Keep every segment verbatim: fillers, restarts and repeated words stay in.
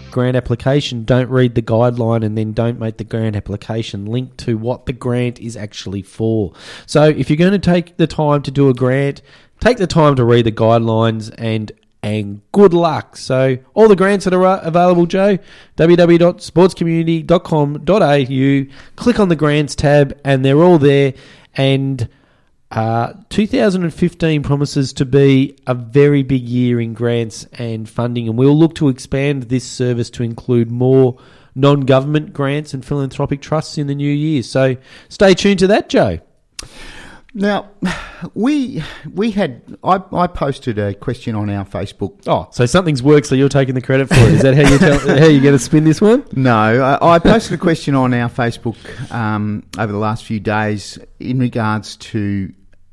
grant application, don't read the guideline and then don't make the grant application link to what the grant is actually for. So if you're going to take the time to do a grant, take the time to read the guidelines and and good luck. So all the grants that are available, Joe, w w w dot sports community dot com dot a u. Click on the grants tab and they're all there. And uh, two thousand fifteen promises to be a very big year in grants and funding, and we'll look to expand this service to include more non-government grants and philanthropic trusts in the new year. So stay tuned to that, Joe. Now, we we had I, I posted a question on our Facebook. Oh, so something's worked, so you're taking the credit for it. Is that how you tell, how you going to spin this one? No, I, I posted a question on our Facebook um, over the last few days in regards to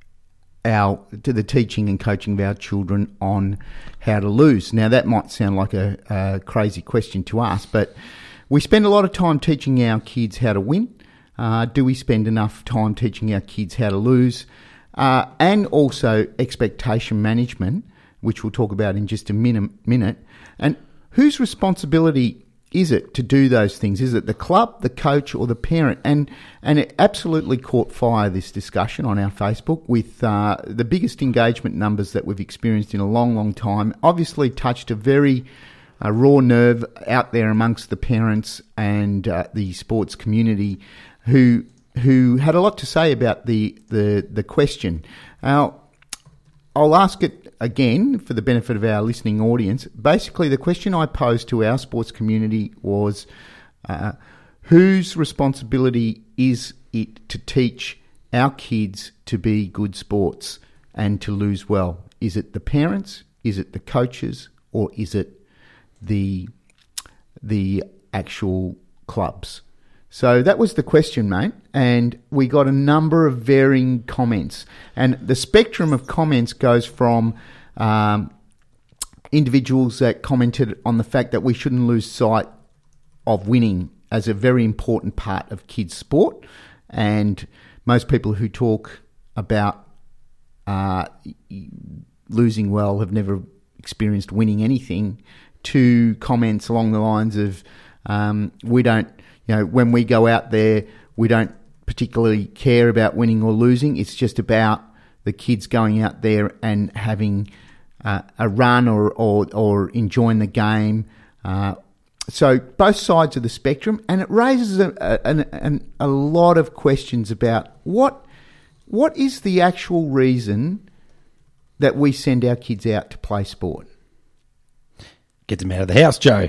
our to the teaching and coaching of our children on how to lose. Now, that might sound like a, a crazy question to us, but we spend a lot of time teaching our kids how to win. Uh, do we spend enough time teaching our kids how to lose? Uh, and also expectation management, which we'll talk about in just a minute, minute. And whose responsibility is it to do those things? Is it the club, the coach, or the parent? And and it absolutely caught fire, this discussion on our Facebook, with uh, the biggest engagement numbers that we've experienced in a long, long time. Obviously touched a very uh, raw nerve out there amongst the parents and uh, the sports community, who who had a lot to say about the, the, the question. Now, I'll ask it again for the benefit of our listening audience. Basically, the question I posed to our sports community was, uh, whose responsibility is it to teach our kids to be good sports and to lose well? Is it the parents? Is it the coaches? Or is it the the actual clubs? So that was the question, mate, and we got a number of varying comments. And the spectrum of comments goes from um, individuals that commented on the fact that we shouldn't lose sight of winning as a very important part of kids' sport. And most people who talk about uh, losing well have never experienced winning anything, to comments along the lines of um, we don't, you know, when we go out there, we don't particularly care about winning or losing. It's just about the kids going out there and having uh, a run or, or, or enjoying the game. Uh, so both sides of the spectrum, and it raises a, a, a, a lot of questions about what what is the actual reason that we send our kids out to play sport. Get them out of the house, Joe.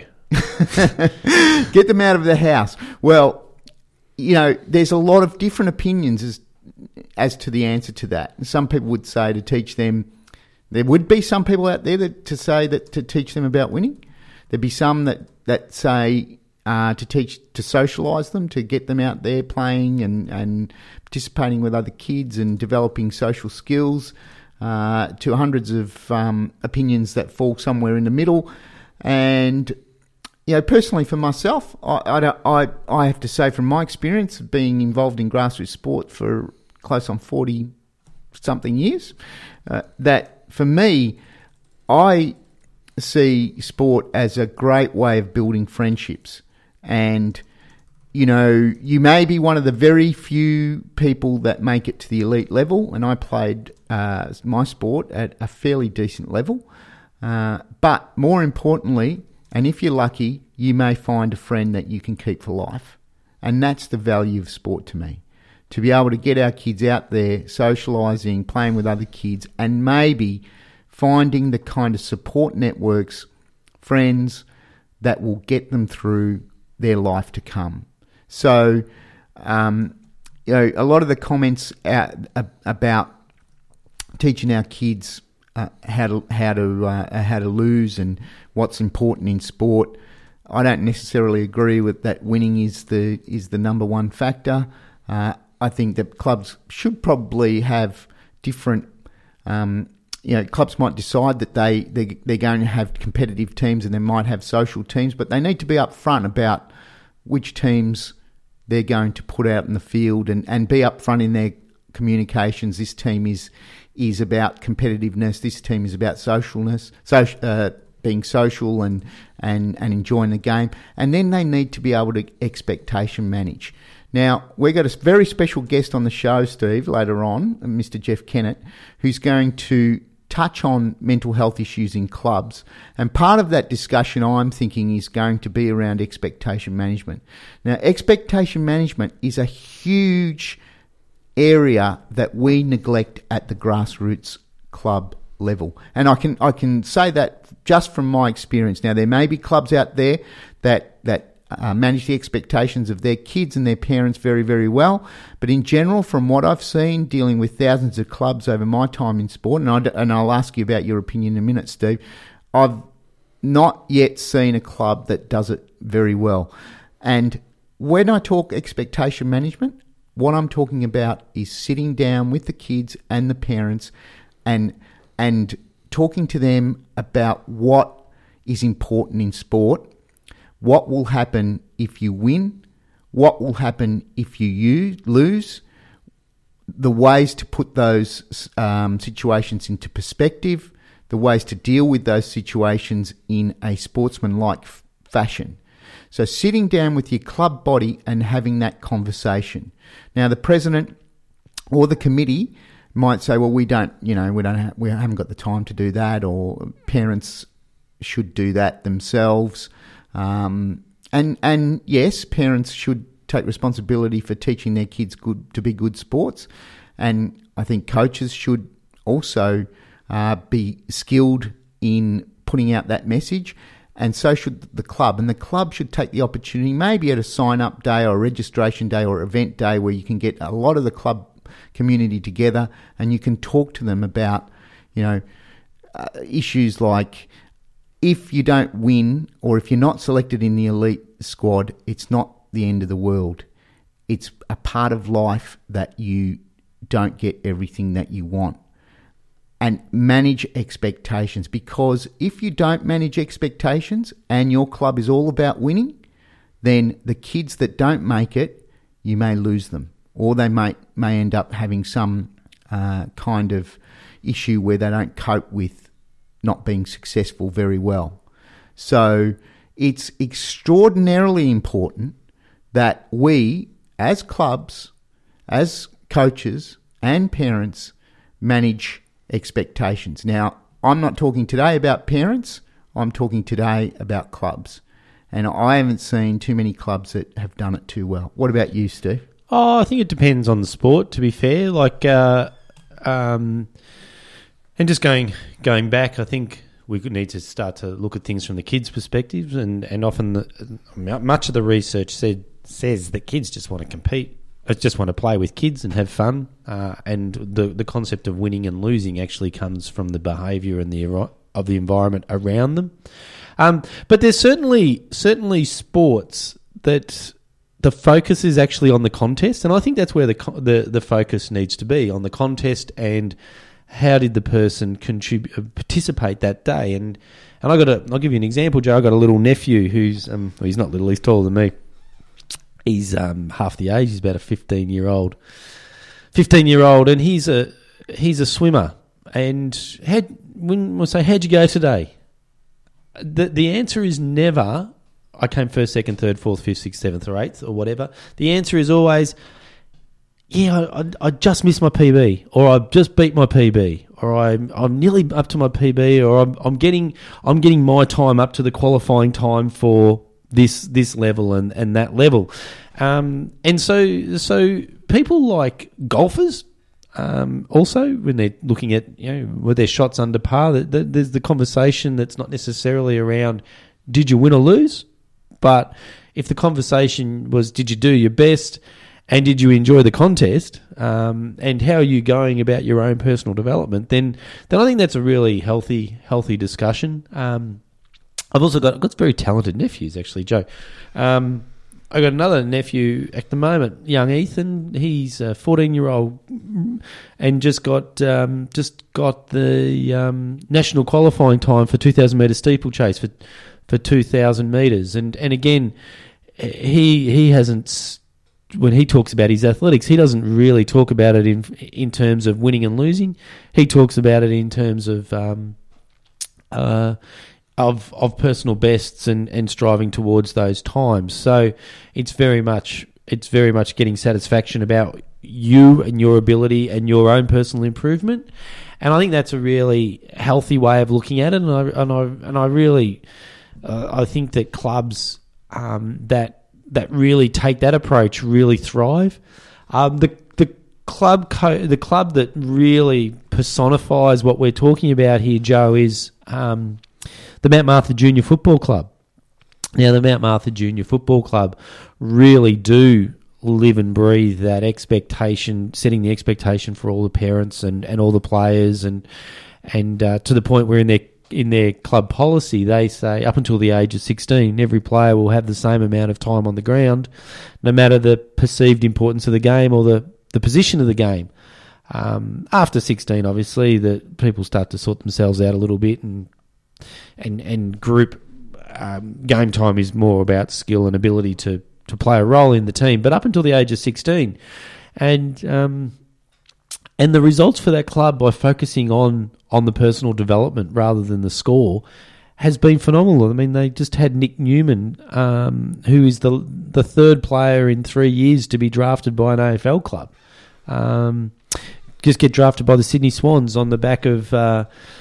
Get them out of the house. Well, you know, there's a lot of different opinions as as to the answer to that. Some people would say to teach them, there would be some people out there that to say that to teach them about winning. There'd be some that, that say uh, to teach, to socialise them, to get them out there playing and, and participating with other kids and developing social skills, uh, to hundreds of um, opinions that fall somewhere in the middle. And you know, personally for myself, I, I, don't, I, I have to say from my experience of being involved in grassroots sport for close on forty-something years, uh, that for me, I see sport as a great way of building friendships. And, you know, you may be one of the very few people that make it to the elite level, and I played uh, my sport at a fairly decent level. Uh, but more importantly, and if you're lucky, you may find a friend that you can keep for life. And that's the value of sport to me. To be able to get our kids out there, socialising, playing with other kids, and maybe finding the kind of support networks, friends, that will get them through their life to come. So, um, you know, a lot of the comments out, uh, about teaching our kids Uh, how to how to uh, how to lose and what's important in sport, I don't necessarily agree with that. Winning is the is the number one factor. Uh, I think that clubs should probably have different. Um, you know, clubs might decide that they they they're going to have competitive teams and they might have social teams, but they need to be upfront about which teams they're going to put out in the field and, and be upfront in their communications. This team is. is about competitiveness. This team is about socialness, social, uh, being social and, and, and enjoying the game. And then they need to be able to expectation manage. Now, we've got a very special guest on the show, Steve, later on, Mister Jeff Kennett, who's going to touch on mental health issues in clubs. And part of that discussion, I'm thinking, is going to be around expectation management. Now, expectation management is a huge area that we neglect at the grassroots club level. And I can I can say that just from my experience. Now, there may be clubs out there that that uh, manage the expectations of their kids and their parents very, very well. But in general, from what I've seen, dealing with thousands of clubs over my time in sport, and, I, and I'll ask you about your opinion in a minute, Steve, I've not yet seen a club that does it very well. And when I talk expectation management, what I'm talking about is sitting down with the kids and the parents and and talking to them about what is important in sport, what will happen if you win, what will happen if you use, lose, the ways to put those um, situations into perspective, the ways to deal with those situations in a sportsman-like f- fashion. So sitting down with your club body and having that conversation. Now, the president or the committee might say, well, we don't, you know, we don't, have, we haven't got the time to do that, or parents should do that themselves. Um, and and yes, parents should take responsibility for teaching their kids good to be good sports, and I think coaches should also uh, be skilled in putting out that message. And so should the club. And the club should take the opportunity, maybe at a sign-up day or a registration day or event day, where you can get a lot of the club community together and you can talk to them about, you know, uh, issues like, if you don't win or if you're not selected in the elite squad, it's not the end of the world. It's a part of life that you don't get everything that you want. And manage expectations, because if you don't manage expectations and your club is all about winning, then the kids that don't make it, you may lose them, or they may, may end up having some uh, kind of issue where they don't cope with not being successful very well. So it's extraordinarily important that we, as clubs, as coaches and parents, manage expectations. Now, I'm not talking today about parents, I'm talking today about clubs. And I haven't seen too many clubs that have done it too well. What about you, Steve? Oh, I think it depends on the sport, to be fair. Like, uh, um, and just going going back, I think we need to start to look at things from the kids' perspectives, and, and often the, much of the research said says that kids just want to compete. I just want to play with kids and have fun, uh, and the the concept of winning and losing actually comes from the behaviour and the of the environment around them. Um, but there's certainly certainly sports that the focus is actually on the contest, and I think that's where the the, the focus needs to be, on the contest and how did the person contribute participate that day. And and I got a I'll give you an example, Joe. I got a little nephew who's um well, he's not little, he's taller than me. He's um, half the age. He's about a fifteen-year-old, fifteen-year-old, and he's a he's a swimmer. And how, when we say, how'd you go today? The the answer is never, I came first, second, third, fourth, fifth, sixth, seventh, or eighth, or whatever. The answer is always, yeah, I, I, I just missed my P B, or I just beat my P B, or I'm I'm nearly up to my P B, or I'm I'm getting I'm getting my time up to the qualifying time for this this level and, and that level. Um, and so so people like golfers, um, also, when they're looking at, you know, were their shots under par, the, the, there's the conversation that's not necessarily around did you win or lose, but if the conversation was did you do your best and did you enjoy the contest, um, and how are you going about your own personal development, then then I think that's a really healthy healthy discussion. Um I've also got, I've got very talented nephews, actually, Joe. Um, I've got another nephew at the moment, young Ethan. He's a fourteen-year-old and just got um, just got the um, national qualifying time for two thousand metre steeplechase for for two thousand metres. And and again, he he hasn't, when he talks about his athletics, he doesn't really talk about it in in terms of winning and losing. He talks about it in terms of Um, uh, of of personal bests and, and striving towards those times. So it's very much it's very much getting satisfaction about you and your ability and your own personal improvement. And I think that's a really healthy way of looking at it. And I and I and I really uh, I think that clubs um, that that really take that approach really thrive. Um, the the club co- the club that really personifies what we're talking about here, Joe, is um, the Mount Martha Junior Football Club. Now, the Mount Martha Junior Football Club really do live and breathe that expectation, setting the expectation for all the parents and, and all the players, and and uh, to the point where in their in their club policy they say up until the age of sixteen, every player will have the same amount of time on the ground, no matter the perceived importance of the game or the, the position of the game. Um, after sixteen, obviously, the people start to sort themselves out a little bit, and and and group um, game time is more about skill and ability to. to play a role in the team, but up until the age of sixteen. And um, and the results for that club, by focusing on, on the personal development rather than the score, has been phenomenal. I mean, they just had Nick Newman, um, who is the the third player in three years to be drafted by an A F L club. Um, just get drafted by the Sydney Swans on the back of... Uh,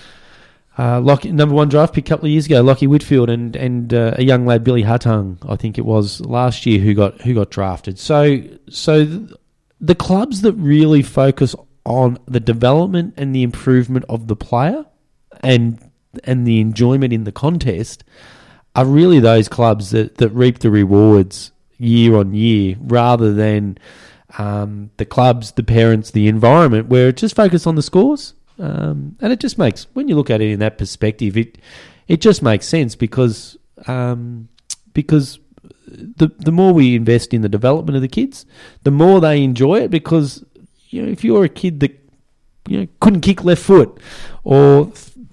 Uh, Lockie, number one draft pick a couple of years ago, Lockie Whitfield, and and uh, a young lad, Billy Huttung, I think it was last year, who got who got drafted. So so th- the clubs that really focus on the development and the improvement of the player and and the enjoyment in the contest are really those clubs that, that reap the rewards year on year, rather than um, the clubs, the parents, the environment, where it just focuses on the scores. Um, and it just makes, when you look at it in that perspective, it it just makes sense, because um, because the the more we invest in the development of the kids, the more they enjoy it. Because, you know, if you're a kid that, you know, couldn't kick left foot or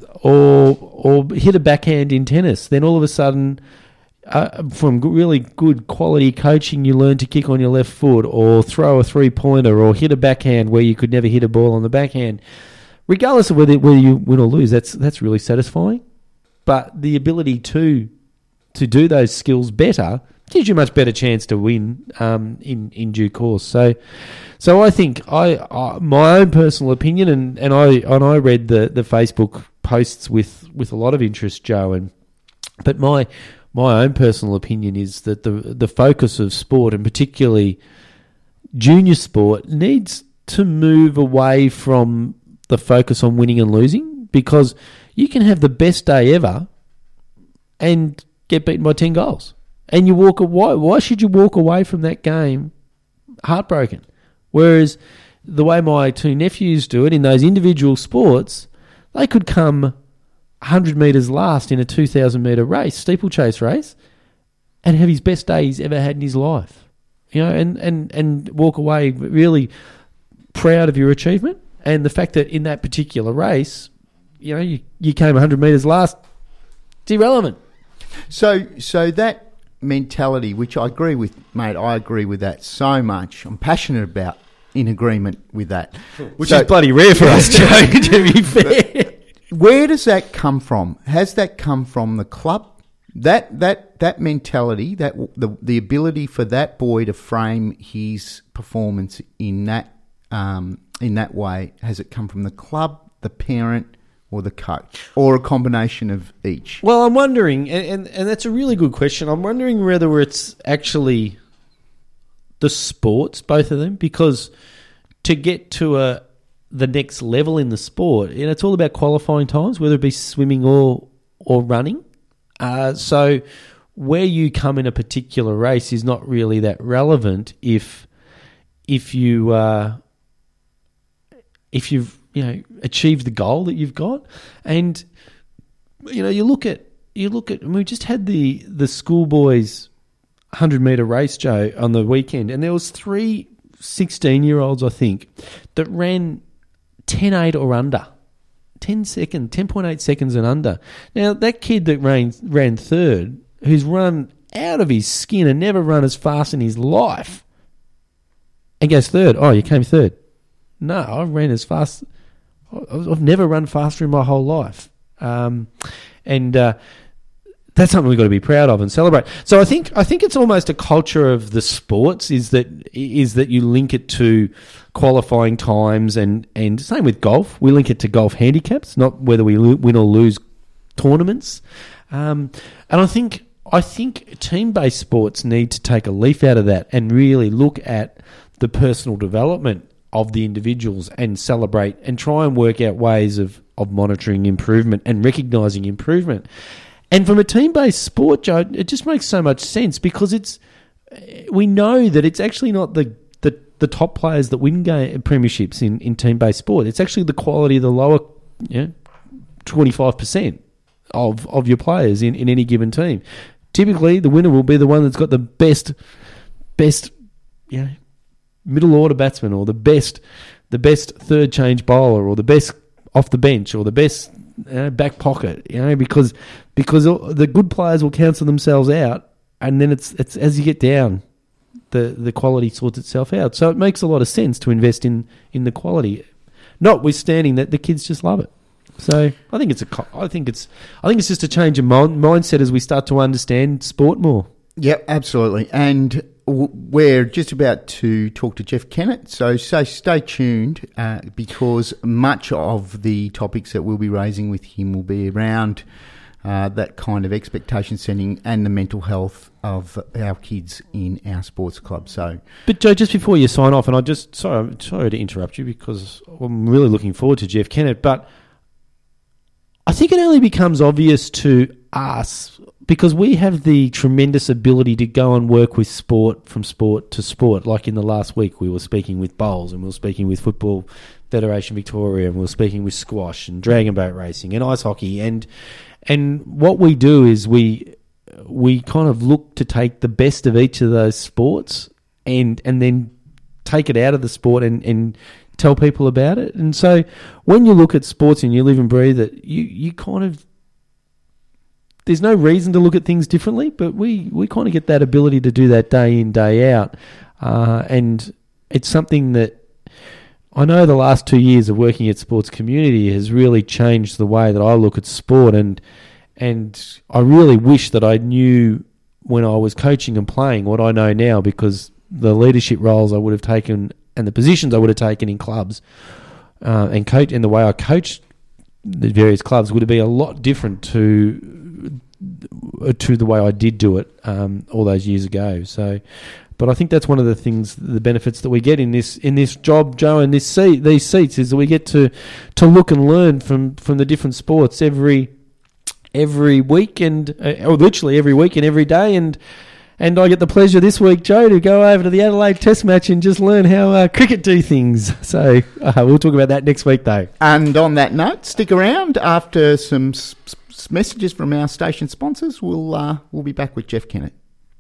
or or hit a backhand in tennis, then all of a sudden, uh, from really good quality coaching, you learn to kick on your left foot, or throw a three pointer, or hit a backhand where you could never hit a ball on the backhand. Regardless of whether whether you win or lose, that's that's really satisfying. But the ability to to do those skills better gives you a much better chance to win um, in in due course. So, so I think I, I my own personal opinion, and, and I and I read the, the Facebook posts with, with a lot of interest, Joe. And but my my own personal opinion is that the the focus of sport, and particularly junior sport, needs to move away from the focus on winning and losing, because you can have the best day ever and get beaten by ten goals, and you walk away. Why should you walk away from that game heartbroken? Whereas the way my two nephews do it in those individual sports, they could come one hundred metres last in a two thousand metre race, steeplechase race, and have his best day he's ever had in his life. You know, and, and, and walk away really proud of your achievement. And the fact that in that particular race, you know, you, you came one hundred metres last, it's irrelevant. So so that mentality, which I agree with, mate, I agree with that so much. I'm passionate about, in agreement with that. Which so, is bloody rare for us, Joe, to be fair. Where does that come from? Has that come from the club? That that that mentality, that the the ability for that boy to frame his performance in that um, in that way, has it come from the club, the parent, or the coach, or a combination of each? Well, I'm wondering, and, and, and that's a really good question. I'm wondering whether it's actually the sports, both of them, because to get to a the next level in the sport, you know, it's all about qualifying times, whether it be swimming or or running. Uh, so where you come in a particular race is not really that relevant if if you uh, if you've you know achieved the goal that you've got. And you know you look at you look at and we just had the the schoolboys one hundred metre race, Joe, on the weekend, and there was three sixteen-year-olds, I think, that ran ten eight or under. ten seconds, ten point eight seconds and under. Now, that kid that ran, ran third, who's run out of his skin and never run as fast in his life, and goes third. Oh, you came third. No, I ran as fast. I've never run faster in my whole life. Um, and uh, that's something we've got to be proud of and celebrate. So I think I think it's almost a culture of the sports is that is that you link it to qualifying times and, and same with golf. We link it to golf handicaps, not whether we lo- win or lose tournaments. Um, and I think I think team-based sports need to take a leaf out of that and really look at the personal development of the individuals and celebrate and try and work out ways of, of monitoring improvement and recognising improvement. And from a team-based sport, Joe, it just makes so much sense because it's we know that it's actually not the the, the top players that win game, premierships in, in team-based sport. It's actually the quality of the lower, you know, twenty-five percent of of your players in, in any given team. Typically, the winner will be the one that's got the best best you know, middle order batsman or the best the best third change bowler or the best off the bench or the best you know, back pocket, you know, because because the good players will cancel themselves out, and then it's it's as you get down, the the quality sorts itself out. So it makes a lot of sense to invest in, in the quality, notwithstanding that the kids just love it. So I think it's a I think it's I think it's just a change of mind, mindset as we start to understand sport more. Yep, absolutely, and we're just about to talk to Jeff Kennett, so stay, stay tuned uh, because much of the topics that we'll be raising with him will be around uh, that kind of expectation setting and the mental health of our kids in our sports club. So, but Joe, just before you sign off, and I just sorry, I'm sorry to interrupt you because I'm really looking forward to Jeff Kennett, but I think it only becomes obvious to us because we have the tremendous ability to go and work with sport from sport to sport. Like in the last week, we were speaking with bowls and we were speaking with Football Federation Victoria and we were speaking with squash and dragon boat racing and ice hockey. And and what we do is we we kind of look to take the best of each of those sports and and then take it out of the sport and, and tell people about it. And so when you look at sports and you live and breathe it, you, you kind of there's no reason to look at things differently, but we, we kind of get that ability to do that day in, day out. Uh, and it's something that I know the last two years of working at Sports Community has really changed the way that I look at sport. And and I really wish that I knew when I was coaching and playing what I know now, because the leadership roles I would have taken and the positions I would have taken in clubs uh, and coach and the way I coached the various clubs would have been a lot different to to the way I did do it um, all those years ago. So, but I think that's one of the things, the benefits that we get in this in this job, Joe, and this seat, these seats, is that we get to to look and learn from, from the different sports every every week and uh, or literally every week and every day. And and I get the pleasure this week, Joe, to go over to the Adelaide Test match and just learn how uh, cricket do things. So uh, we'll talk about that next week, though. And on that note, stick around after some sp- messages from our station sponsors. We'll uh, we'll be back with Jeff Kennett.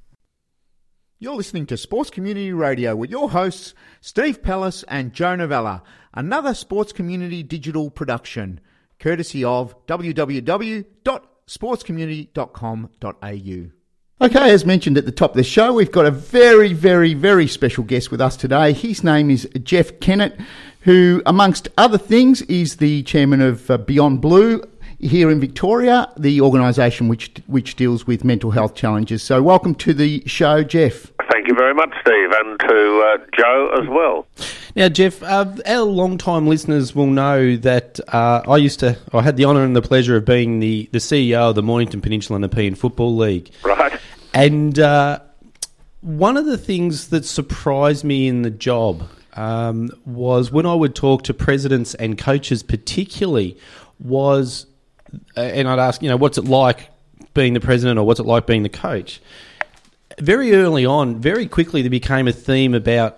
You're listening to Sports Community Radio with your hosts Steve Pellis and Joe Novella, another Sports Community digital production, courtesy of w w w dot sports community dot com dot a u. Okay, as mentioned at the top of the show, we've got a very, very, very special guest with us today. His name is Jeff Kennett, who, amongst other things, is the chairman of uh, Beyond Blue here in Victoria, the organisation which which deals with mental health challenges. So welcome to the show, Jeff. Thank you very much, Steve, and to uh, Joe as well. Now, Jeff, uh, our long-time listeners will know that uh, I used to, I had the honour and the pleasure of being the, the C E O of the Mornington Peninsula Nepean Football League. Right. And uh, one of the things that surprised me in the job um, was when I would talk to presidents and coaches particularly was, uh, and I'd ask, you know, what's it like being the president or what's it like being the coach? Very early on, very quickly there became a theme about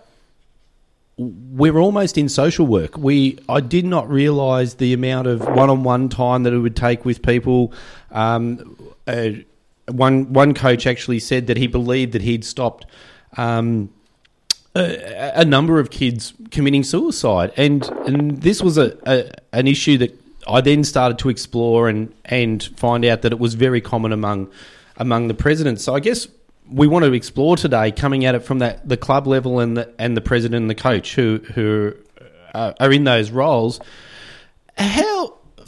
we're almost in social work. We I did not realise the amount of one-on-one time that it would take with people. Um, uh, one one coach actually said that he believed that he'd stopped um, a, a number of kids committing suicide, and and this was a, a an issue that I then started to explore and and find out that it was very common among among the presidents. So I guess we want to explore today, coming at it from that the club level and the and the president and the coach who who uh, are in those roles. How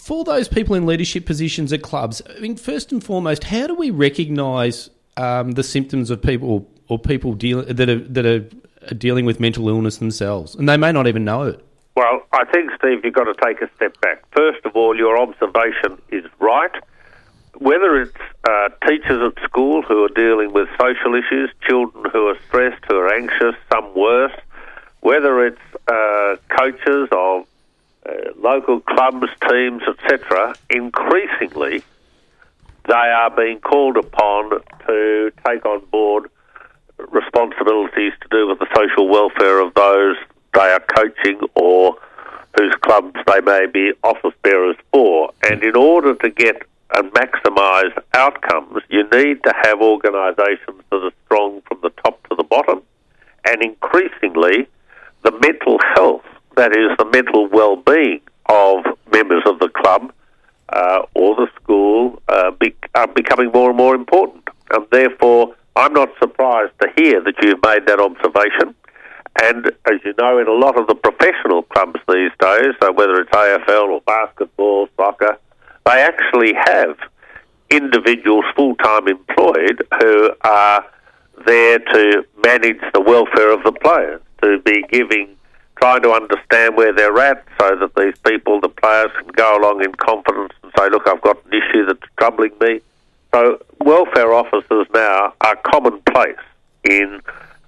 for those people in leadership positions at clubs, I mean, first and foremost, how do we recognise um, the symptoms of people or people deal, that are that are dealing with mental illness themselves, and they may not even know it? Well, I think, Steve, you've got to take a step back. First of all, your observation is right. Whether it's uh, teachers at school who are dealing with social issues, children who are stressed, who are anxious, some worse, whether it's uh, coaches of uh, local clubs, teams, et cetera, increasingly they are being called upon to take on board responsibilities to do with the social welfare of those they are coaching or whose clubs they may be office bearers for. And in order to get and maximise outcomes, you need to have organisations that are strong from the top to the bottom, and increasingly the mental health, that is the mental well-being of members of the club uh, or the school uh, be- are becoming more and more important. And therefore, I'm not surprised to hear that you've made that observation. And as you know, in a lot of the professional clubs these days, so whether it's A F L or basketball, soccer, they actually have individuals full-time employed who are there to manage the welfare of the players, to be giving, trying to understand where they're at so that these people, the players, can go along in confidence and say, look, I've got an issue that's troubling me. So welfare officers now are commonplace in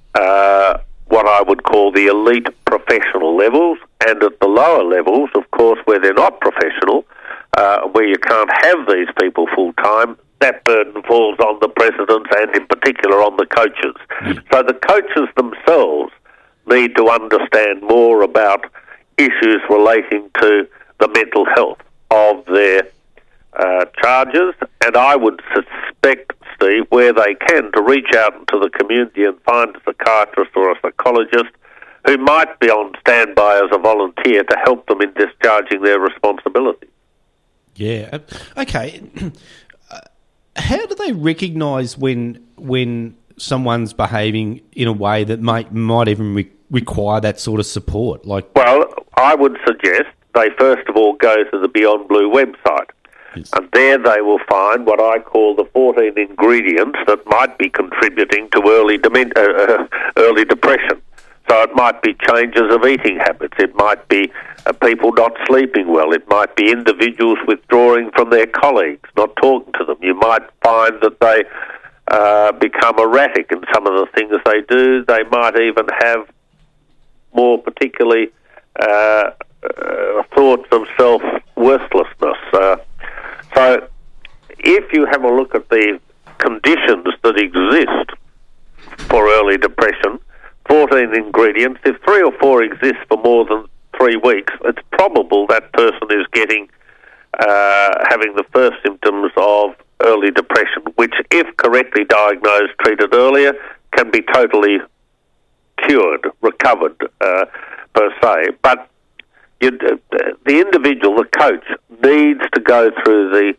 uh, what I would call the elite professional levels, and at the lower levels, of course, where they're not professional, uh, where you can't have these people full-time, that burden falls on the presidents and in particular on the coaches. Mm. So the coaches themselves need to understand more about issues relating to the mental health of their uh, charges, and I would suspect, Steve, where they can, to reach out into the community and find a psychiatrist or a psychologist who might be on standby as a volunteer to help them in discharging their responsibilities. Yeah. Okay. How do they recognise when when someone's behaving in a way that might might even re- require that sort of support? Like, well, I would suggest they first of all go to the Beyond Blue website, yes. And there they will find what I call the fourteen ingredients that might be contributing to early dement- uh, uh, early depression. So it might be changes of eating habits. It might be uh, people not sleeping well. It might be individuals withdrawing from their colleagues, not talking to them. You might find that they uh, become erratic in some of the things they do. They might even have more particularly uh, uh, thoughts of self-worthlessness. Uh, so if you have a look at the conditions that exist for early depression, fourteen ingredients, if three or four exist for more than three weeks, it's probable that person is getting, uh, having the first symptoms of early depression, which, if correctly diagnosed, treated earlier, can be totally cured, recovered, uh, per se. But you, uh, the individual, the coach, needs to go through the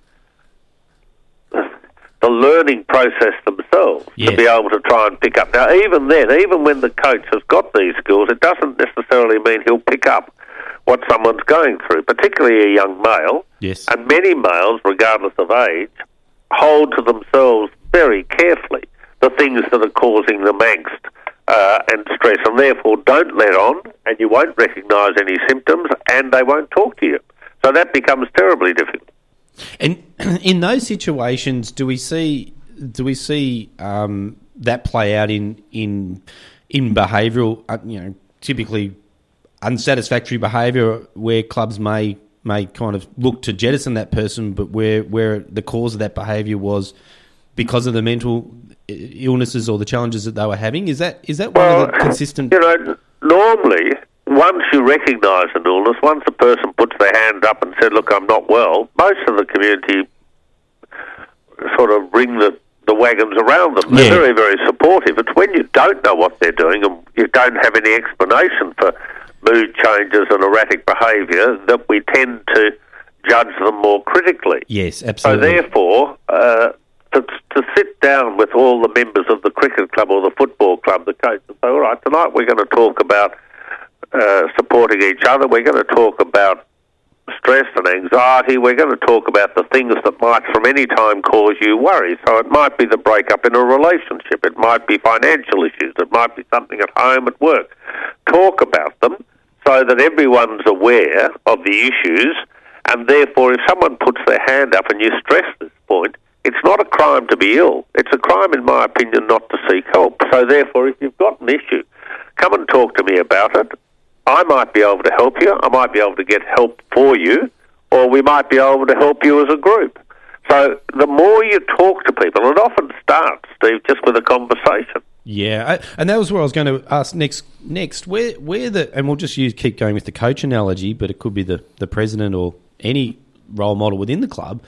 the learning process themselves, yes, to be able to try and pick up. Now, even then, even when the coach has got these skills, it doesn't necessarily mean he'll pick up what someone's going through, particularly a young male. Yes. And many males, regardless of age, hold to themselves very carefully the things that are causing them angst uh, and stress, and therefore don't let on, and you won't recognise any symptoms, and they won't talk to you. So that becomes terribly difficult. And in those situations, do we see do we see um, that play out in in in behavioural, uh, you know, typically unsatisfactory behaviour, where clubs may may kind of look to jettison that person, but where where the cause of that behaviour was because of the mental illnesses or the challenges that they were having? Is that is that well, one of the consistent? You know, normally, once you recognise an illness, once a person puts their hand up and said, look, I'm not well, most of the community sort of bring the, the wagons around them. They're yeah. very, very supportive. It's when you don't know what they're doing and you don't have any explanation for mood changes and erratic behaviour that we tend to judge them more critically. Yes, absolutely. So therefore, uh, to, to sit down with all the members of the cricket club or the football club, the coach, and say, all right, tonight we're going to talk about Uh, supporting each other. We're going to talk about stress and anxiety. We're going to talk about the things that might from any time cause you worry. So it might be the breakup in a relationship. It might be financial issues. It might be something at home, at work. Talk about them so that everyone's aware of the issues, and therefore if someone puts their hand up and you stress this point, it's not a crime to be ill. It's a crime, in my opinion, not to seek help. So therefore, if you've got an issue, come and talk to me about it. I might be able to help you. I might be able to get help for you, or we might be able to help you as a group. So the more you talk to people, and it often starts, Steve, just with a conversation. Yeah, I, and that was where I was going to ask next. Next, where where the and we'll just use keep going with the coach analogy, but it could be the, the president or any role model within the club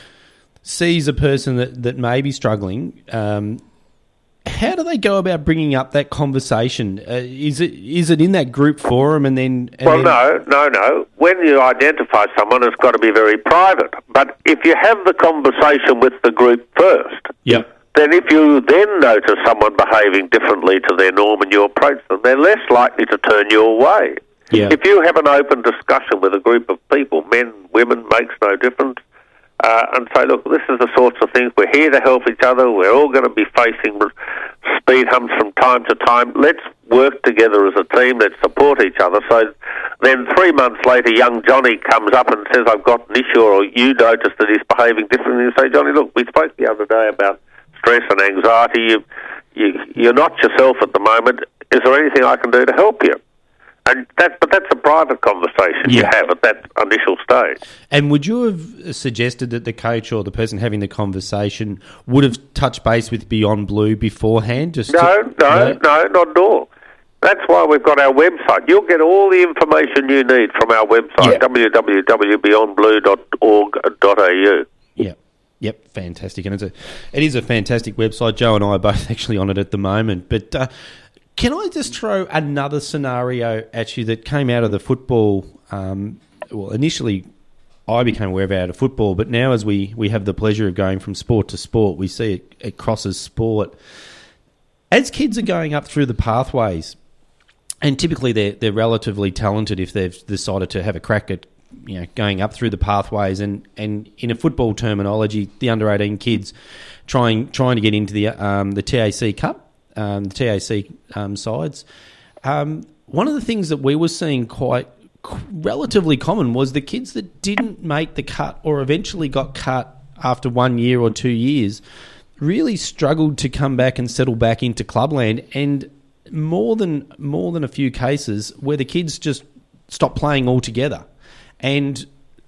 sees a person that, that may be struggling. Um, how do they go about bringing up that conversation? Uh, is it is it in that group forum and then? And well, then... no, no, no. When you identify someone, it's got to be very private. But if you have the conversation with the group first, yep. then if you then notice someone behaving differently to their norm and you approach them, they're less likely to turn your way. Yeah. If you have an open discussion with a group of people, men, women, makes no difference, uh, and say, look, this is the sorts of things, we're here to help each other, we're all going to be facing speed humps from time to time, let's work together as a team, let's support each other. So then three months later, young Johnny comes up and says, I've got an issue, or you notice that he's behaving differently, and you say, Johnny, look, we spoke the other day about stress and anxiety, you, you, you're not yourself at the moment, is there anything I can do to help you? And that, but that's a private conversation yeah. you have at that initial stage. And would you have suggested that the coach or the person having the conversation would have touched base with Beyond Blue beforehand? Just no, to, no, no, no, not at all. That's why we've got our website. You'll get all the information you need from our website, yeah. w w w dot beyond blue dot org dot a u. Yeah. Yep, fantastic. And it's a, it is a fantastic website. Joe and I are both actually on it at the moment. But uh, can I just throw another scenario at you that came out of the football? Um, well, initially I became aware of it out of football, but now as we, we have the pleasure of going from sport to sport, we see it, it crosses sport. As kids are going up through the pathways, and typically they're, they're relatively talented if they've decided to have a crack at you know, going up through the pathways, and, and in a football terminology, the under eighteen kids trying trying to get into the um, the T A C Cup, um, the T A C um, sides. Um, one of the things that we were seeing quite relatively common was the kids that didn't make the cut or eventually got cut after one year or two years really struggled to come back and settle back into clubland, and more than more than a few cases where the kids just stopped playing altogether. And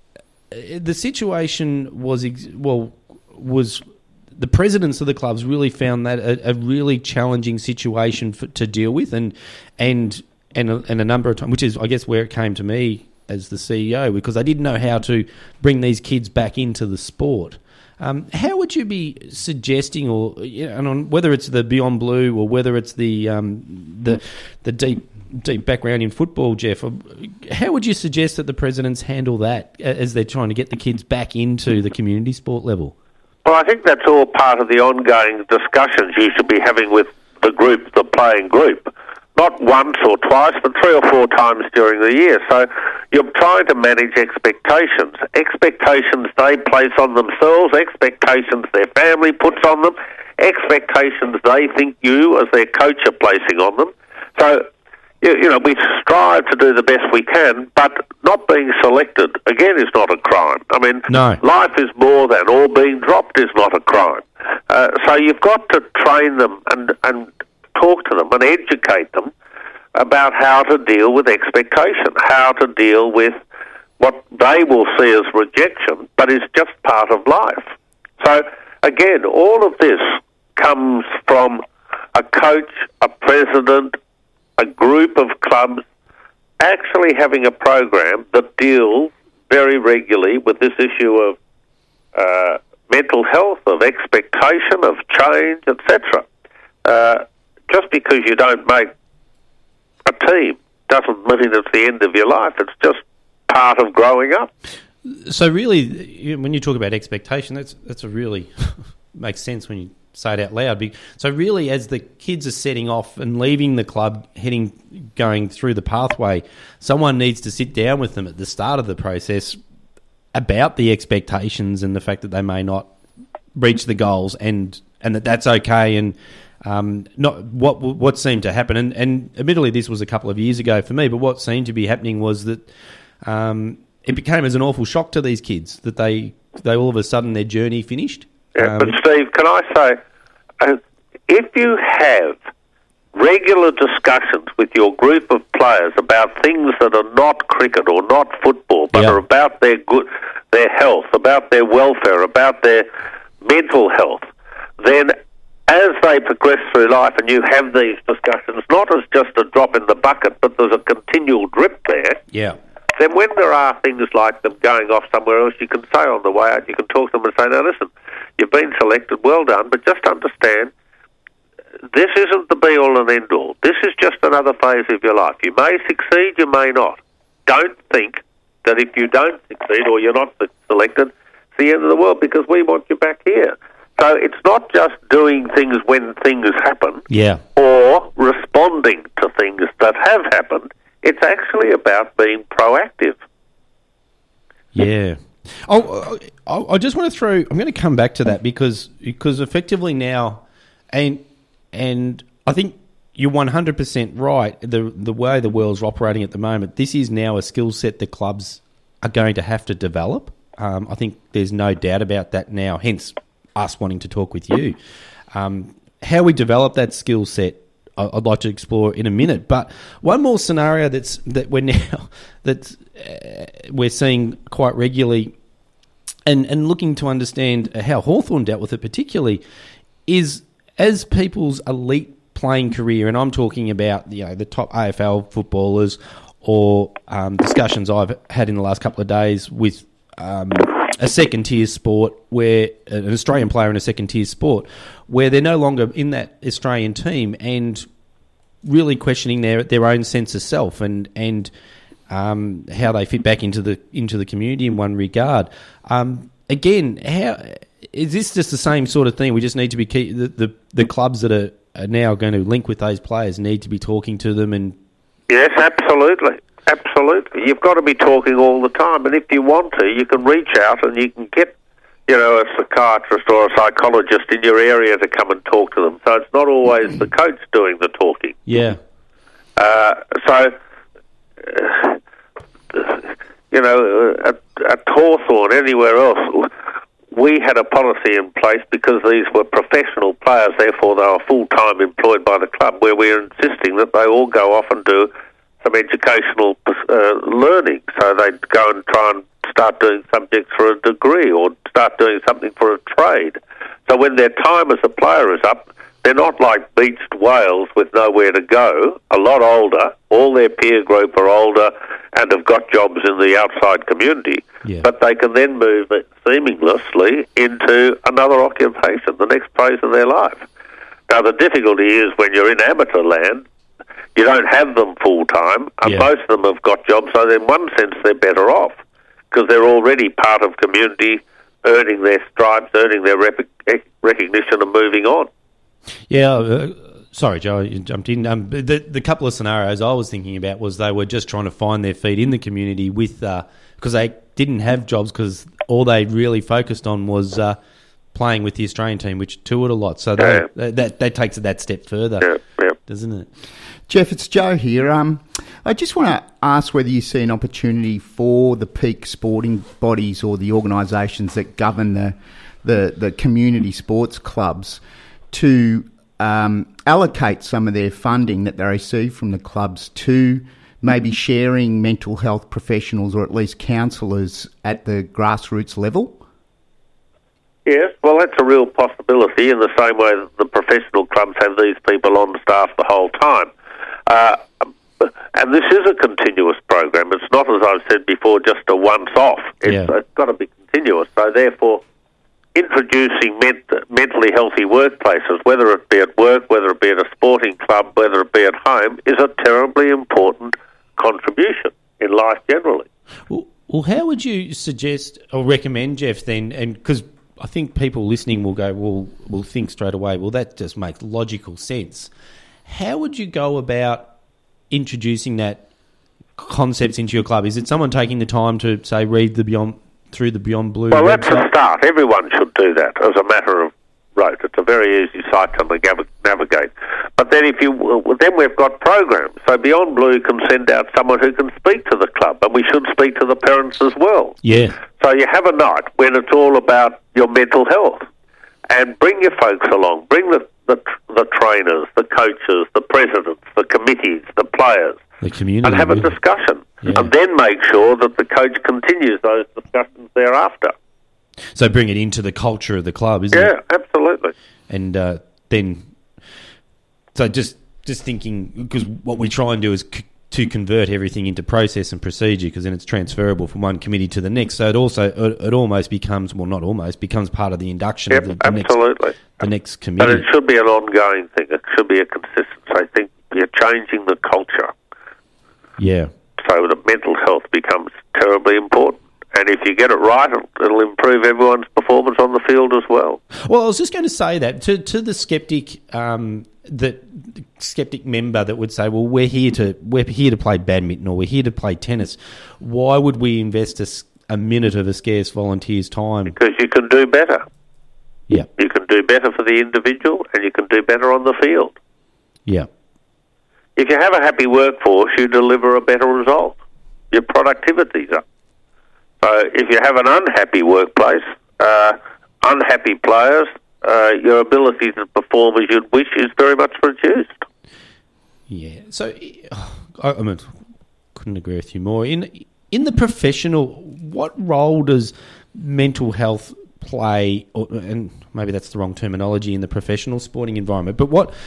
the situation was, well, was the presidents of the clubs really found that a, a really challenging situation for, to deal with, and and and a, and a number of times, which is, I guess, where it came to me as the C E O, because I didn't know how to bring these kids back into the sport. Um, how would you be suggesting, or you know, and on whether it's the Beyond Blue or whether it's the um, the the deep deep background in football, Jeff? How would you suggest that the presidents handle that as they're trying to get the kids back into the community sport level? Well, I think that's all part of the ongoing discussions you should be having with the group, the playing group. Not once or twice, but three or four times during the year. So you're trying to manage expectations. Expectations they place on themselves, expectations their family puts on them, expectations they think you as their coach are placing on them. So, you, you know, we strive to do the best we can, but not being selected, again, is not a crime. I mean, no. Life is more than, or being dropped is not a crime. Uh, so you've got to train them and, and talk to them and educate them about how to deal with expectation, how to deal with what they will see as rejection, but is just part of life. So, again, all of this comes from a coach, a president, a group of clubs actually having a program that deals very regularly with this issue of uh, mental health, of expectation, of change, et cetera. Uh, just because you don't make a team doesn't mean it's the end of your life. It's just part of growing up. So really, when you talk about expectation, that's that's a really makes sense when you say it out loud. So really, as the kids are setting off and leaving the club, heading, going through the pathway, someone needs to sit down with them at the start of the process, about the expectations and the fact that they may not reach the goals, and, and that that's okay, and um, not what what seemed to happen. And, and admittedly, this was a couple of years ago for me, but what seemed to be happening was that um, it became as an awful shock to these kids that they they all of a sudden their journey finished. Yeah, um, but Steve, can I say, uh, if you have regular discussions with your group of players about things that are not cricket or not football, but yeah. are about their good, their health, about their welfare, about their mental health, then as they progress through life and you have these discussions, not as just a drop in the bucket, but there's a continual drip there, yeah. then when there are things like them going off somewhere else, you can say on the way out, you can talk to them and say, now listen, you've been selected, well done, but just understand, this isn't the be-all and end-all. This is just another phase of your life. You may succeed, you may not. Don't think that if you don't succeed or you're not selected, it's the end of the world, because we want you back here. So it's not just doing things when things happen Yeah. or responding to things that have happened. It's actually about being proactive. Yeah. Oh, I, I just want to throw. I'm going to come back to that because because effectively now, and and I think you're one hundred percent right. The the way the world's operating at the moment, this is now a skill set the clubs are going to have to develop. Um, I think there's no doubt about that now. Hence, us wanting to talk with you. Um, how we develop that skill set, I'd like to explore in a minute. But one more scenario that's that we're now that uh, we're seeing quite regularly, and and looking to understand how Hawthorn dealt with it particularly, is as people's elite playing career, and I'm talking about you know the top A F L footballers, or um, discussions I've had in the last couple of days with um, a second tier sport, where an Australian player in a second tier sport, where they're no longer in that Australian team, and really questioning their their own sense of self and and um, how they fit back into the into the community in one regard. Um, again, how is this just the same sort of thing? We just need to be keep, the, the the clubs that are, are now going to link with those players need to be talking to them and. Yes, absolutely. Absolutely. You've got to be talking all the time, and if you want to, you can reach out and you can get, you know, a psychiatrist or a psychologist in your area to come and talk to them. So it's not always the coach doing the talking. Yeah. Uh, so, uh, you know, at, at Hawthorn, anywhere else, we had a policy in place because these were professional players, therefore they were full-time employed by the club, where we were insisting that they all go off and do some educational uh, learning. So they'd go and try and start doing subjects for a degree or start doing something for a trade. So when their time as a player is up, they're not like beached whales with nowhere to go, a lot older. All their peer group are older and have got jobs in the outside community. Yeah. But they can then move seamlessly into another occupation, the next phase of their life. Now, the difficulty is when you're in amateur land, you don't have them full-time, and Yeah. most of them have got jobs, so in one sense they're better off because they're already part of community, earning their stripes, earning their rep- recognition and moving on. Yeah, uh, sorry, Joe, you jumped in. Um, the the couple of scenarios I was thinking about was they were just trying to find their feet in the community with because uh, they didn't have jobs because all they really focused on was uh, playing with the Australian team, which toured a lot. So they, Yeah. that that takes it that step further, Yeah, yeah. doesn't it? Jeff, it's Joe here. Um, I just want to ask whether you see an opportunity for the peak sporting bodies or the organisations that govern the, the, the community sports clubs to um, allocate some of their funding that they receive from the clubs to maybe sharing mental health professionals or at least counsellors at the grassroots level? Yes, well, that's a real possibility in the same way that the professional clubs have these people on staff the whole time. Uh, and this is a continuous program. It's not, as I've said before, just a once-off. It's, Yeah. it's got to be continuous. So therefore, introducing ment- mentally healthy workplaces, whether it be at work, whether it be at a sporting club, whether it be at home, is a terribly important contribution in life generally. Well, well how would you suggest or recommend, Jeff, then, and because I think people listening will go, well, will think straight away, well, that just makes logical sense. How would you go about introducing that concepts into your club? Is it someone taking the time to, say, read the Beyond through the Beyond Blue Well, website? that's a start. Everyone should do that as a matter of rote. It's a very easy site to nav- navigate. But then if you well, then we've got programs. So Beyond Blue can send out someone who can speak to the club, and we should speak to the parents as well. Yeah. So you have a night when it's all about your mental health, and bring your folks along. Bring the the, the trainers, the coaches, the presidents, the committees, the players, The community. and have a really. discussion. Yeah. And then make sure that the coach continues those discussions thereafter. So bring it into the culture of the club, isn't Yeah, it? absolutely. And uh, then, so just just thinking, because what we try and do is c- to convert everything into process and procedure, because then it's transferable from one committee to the next. So it also it, it almost becomes, well, not almost, becomes part of the induction Yep, of the, the next absolutely. the next But committee. it should be an ongoing thing. It should be a consistency. I think you're changing the culture Yeah. so that mental health becomes terribly important. And if you get it right, it'll, it'll improve everyone's performance on the field as well. Well, I was just going to say that to to the skeptic, um, that skeptic member that would say, "Well, we're here to we're here to play badminton or we're here to play tennis. Why would we invest a, s- a minute of a scarce volunteer's time?" Because you can do better. Yeah, You can do better for the individual, and you can do better on the field. yeah, If you have a happy workforce, you deliver a better result. Your productivity's up. So if you have an unhappy workplace, uh, unhappy players, uh, your ability to perform as you'd wish is very much reduced. yeah. So, I, I mean, couldn't agree with you more. In in the professional, what role does mental health play? Or, and maybe that's the wrong terminology in the professional sporting environment. But what,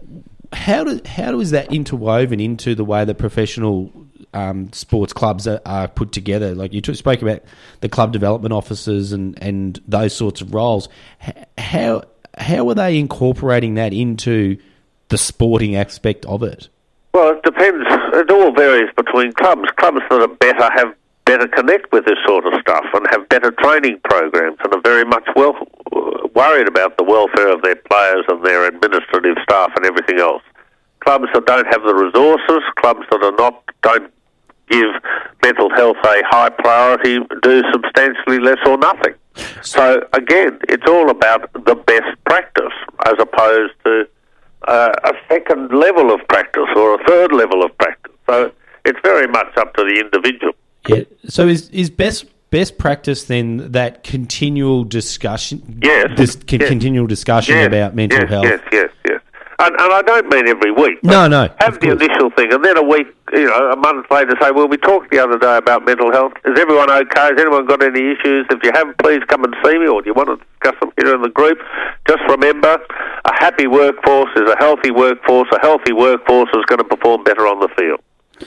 how do how is that interwoven into the way the professional um, sports clubs are, are put together? Like you t- spoke about the club development officers and, and those sorts of roles. H- How how are they incorporating that into the sporting aspect of it? Well, it depends. It all varies between clubs. Clubs that are better have better connect with this sort of stuff and have better training programs and are very much well worried about the welfare of their players and their administrative staff and everything else. Clubs that don't have the resources, clubs that are not don't give mental health a high priority, do substantially less or nothing. So again, it's all about the best practice as opposed to uh, a second level of practice or a third level of practice. So it's very much up to the individual. Yeah. So is is best best practice then that continual discussion? Yes. This con- Yes. continual discussion Yes, about mental yes, health. Yes, yes, yes. And, and I don't mean every week. No, no. Have of the course. initial thing, and then a week, you know, a month later, say, well, we talked the other day about mental health. Is everyone okay? Has anyone got any issues? If you have, please come and see me, or do you want to discuss them here in the group? Just remember, a happy workforce is a healthy workforce. A healthy workforce is going to perform better on the field.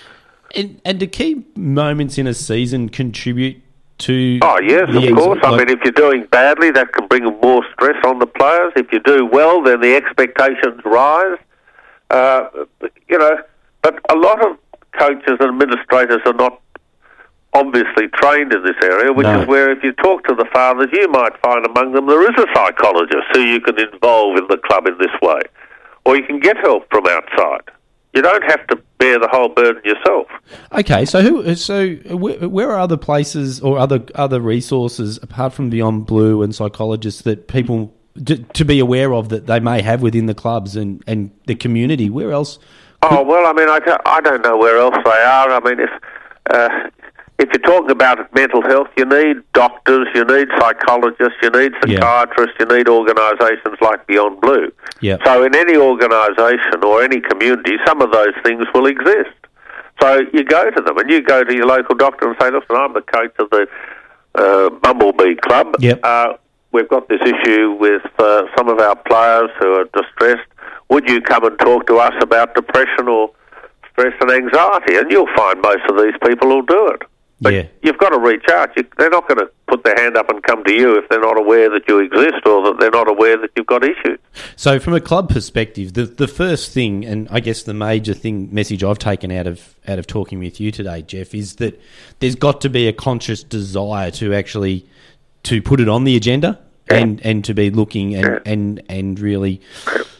And, and do key moments in a season contribute to? Oh, yes, the of ex- course. I like- mean, if you're doing badly, that can bring more stress on the players. If you do well, then the expectations rise. Uh, you know, but a lot of coaches and administrators are not obviously trained in this area, which No. is where if you talk to the fathers, you might find among them there is a psychologist who you can involve in the club in this way. Or you can get help from outside. You don't have to bear the whole burden yourself. Okay, so who? So where, where are other places or other other resources apart from Beyond Blue and psychologists that people to, to be aware of that they may have within the clubs and, and the community? Where else? Oh, well, I mean, I don't, I don't know where else they are. I mean, if uh, if you're talking about mental health, you need doctors, you need psychologists, you need Yeah. psychiatrists, you need organisations like Beyond Blue. Yeah. So in any organisation or any community, some of those things will exist. So you go to them and you go to your local doctor and say, listen, I'm the coach of the uh, Bumblebee Club. Yep. Uh, we've got this issue with uh, some of our players who are distressed. Would you come and talk to us about depression or stress and anxiety? And you'll find most of these people will do it. But Yeah. you've got to reach out. You, they're not going to put their hand up and come to you if they're not aware that you exist or that they're not aware that you've got issues. So from a club perspective, the the first thing, and I guess the major thing message I've taken out of out of talking with you today, Jeff, is that there's got to be a conscious desire to actually to put it on the agenda Yeah. and, and to be looking and, Yeah. and, and really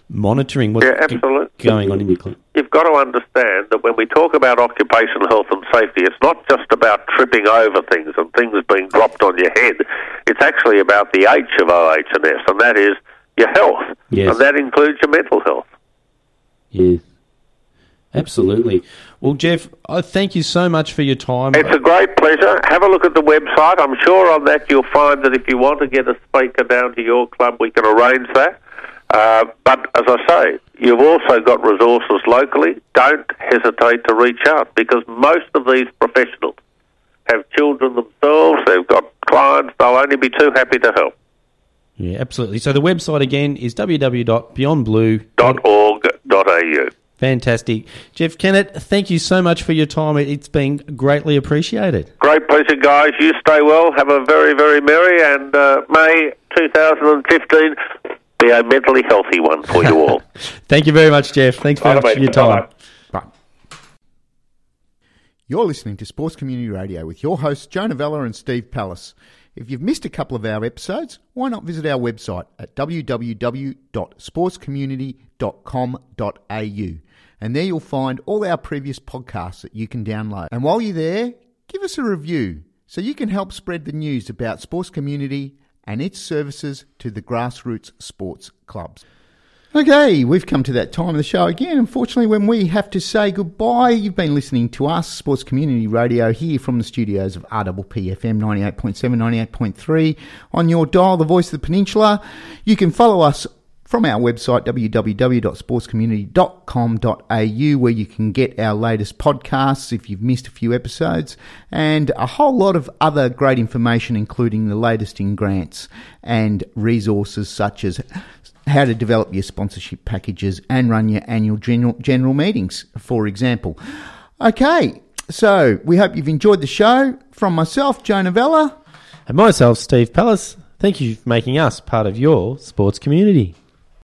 monitoring what's Yeah, absolutely. g- going on in your club. You've got to understand that when we talk about occupational health and safety, it's not just about tripping over things and things being dropped on your head. It's actually about the H of O H and S, and that is your health. Yes. And that includes your mental health. Yes. Absolutely. Well, Jeff, I thank you so much for your time. It's a great pleasure. Have a look at the website. I'm sure on that you'll find that if you want to get a speaker down to your club, we can arrange that. Uh, but as I say, you've also got resources locally. Don't hesitate to reach out, because most of these professionals have children themselves. They've got clients. They'll only be too happy to help. Yeah, absolutely. So the website again is w w w dot beyond blue dot org dot a u. Fantastic. Jeff Kennett, thank you so much for your time. It's been greatly appreciated. Great pleasure, guys. You stay well. Have a very, very merry, and uh, May twenty fifteen be a mentally healthy one for you all. Thank you very much, Jeff. Thanks very Bye, much for your time. Bye. Bye. You're listening to Sports Community Radio with your hosts, Joe Novella and Steve Pallas. If you've missed a couple of our episodes, why not visit our website at w w w dot sports community dot com dot a u. And there you'll find all our previous podcasts that you can download. And while you're there, give us a review so you can help spread the news about Sports Community and its services to the grassroots sports clubs. Okay, we've come to that time of the show again. Unfortunately, when we have to say goodbye, you've been listening to us, Sports Community Radio, here from the studios of R P P F M ninety-eight point seven, ninety-eight point three on your dial, the voice of the peninsula. You can follow us from our website, w w w dot sports community dot com dot a u, where you can get our latest podcasts if you've missed a few episodes, and a whole lot of other great information, including the latest in grants and resources such as how to develop your sponsorship packages and run your annual general, general meetings, for example. Okay, so we hope you've enjoyed the show. From myself, Joe Novella. And myself, Steve Pallas, thank you for making us part of your sports community.